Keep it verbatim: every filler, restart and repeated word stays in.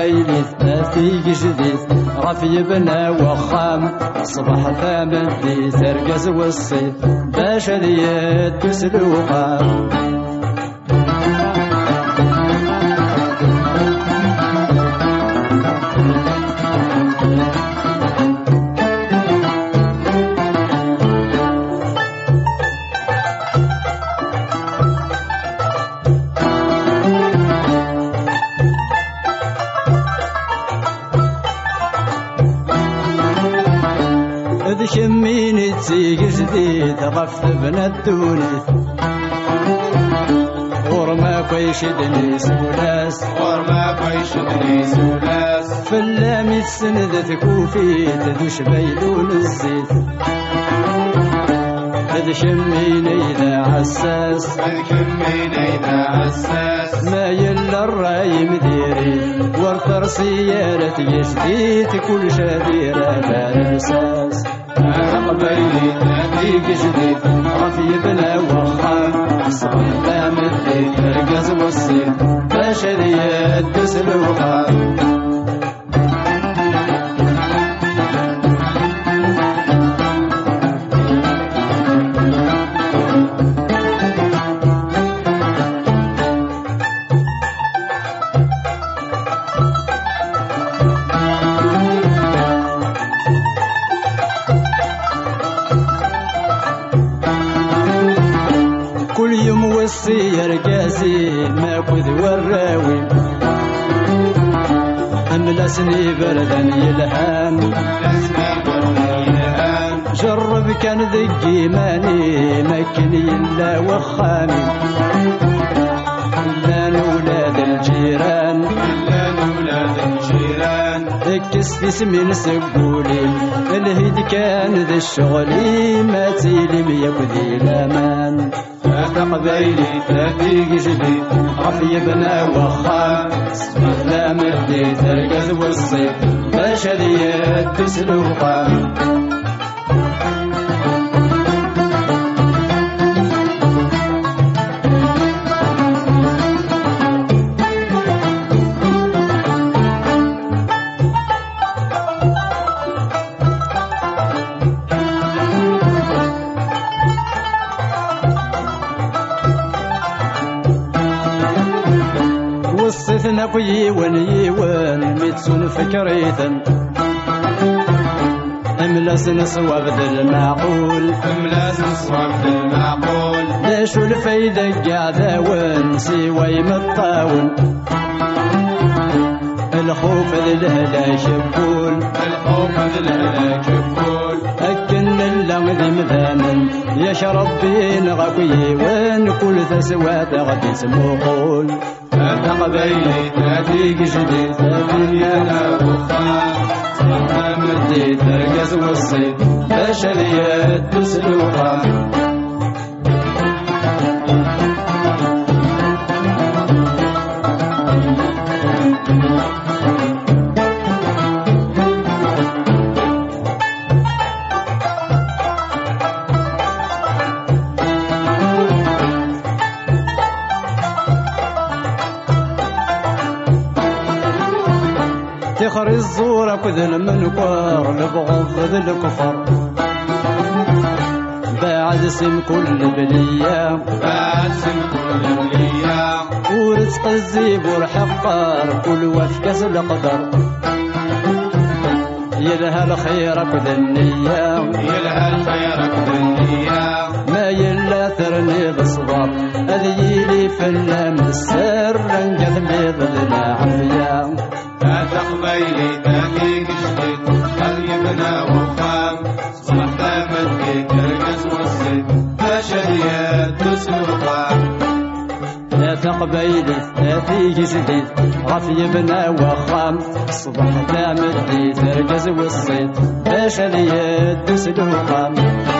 تقبيلي ثلاثي جديد غفي بنا وخام صبح ثامن دي ترقز والصيف باش اليد تسلوقا شميني تسيق جديد غف بنا الدونيث ورما كويشدني سولاس ورما كويشدني سولاس فلامي تسند كوفيت ذوش بيلون الزيت هذ شميني ذا عساس هذ شميني ذا عساس ما يلا الراي مديري ورثر سيارة جديد كل شبيرة بالرساس قبيلي تأتيك جديد غفي بنا وخام صبح مدي ترقز والصيف باش اليد تسلوقا كل يوم والسير قاسي ما كذ والراوي أملسني بردا يلهان جرب كان ذقي ماني مكني إلا وخامي لا نولاد الجيران لا نولاد الجيران اكس في سمين سقولي الهيد كان ذا الشغلي ما تيلم يكذي الأمان قبيلي تأتيك جديد غفي بنا وخام صبح لا مدي ترقز والصيف باش اليد تسلوقا والصيف نقي ونيوان ميتسون فكريثا املاس نصواب ذا المعقول املاس نصواب ذا المعقول ليش الفايدة قاعدة وين سوى مطاول الخوف ذا شبول الخوف ذا شبول أكن اللغذ مثانا يشرب بين غقي وين كل ثسوات غد سموقول قبيلي تأتيك جديد الدنيا لا وخام صبح مدي ترقز والصيف باش اليد تسلوقا تخري الزورة كذل من كوار لبغض ذي الكفر بعد سم كل بلية بعد سم كل بلية ورزق الزيب والحقار كل وفكس القدر يلها الخير كذ النية يلها الخير كذ النية ما يلا ثرني بالصبر أذيلي فلام السر انقذ بيض العافية قبيلي تأتيك جديد خليبنا وخام صبح ثامن في ترقز والصيف باش اليد تسلوقا لا تقبيلي تأتيك جديد غفي بنا وخام صبح ثامن في ترقز والصيف باش اليد تسلوقا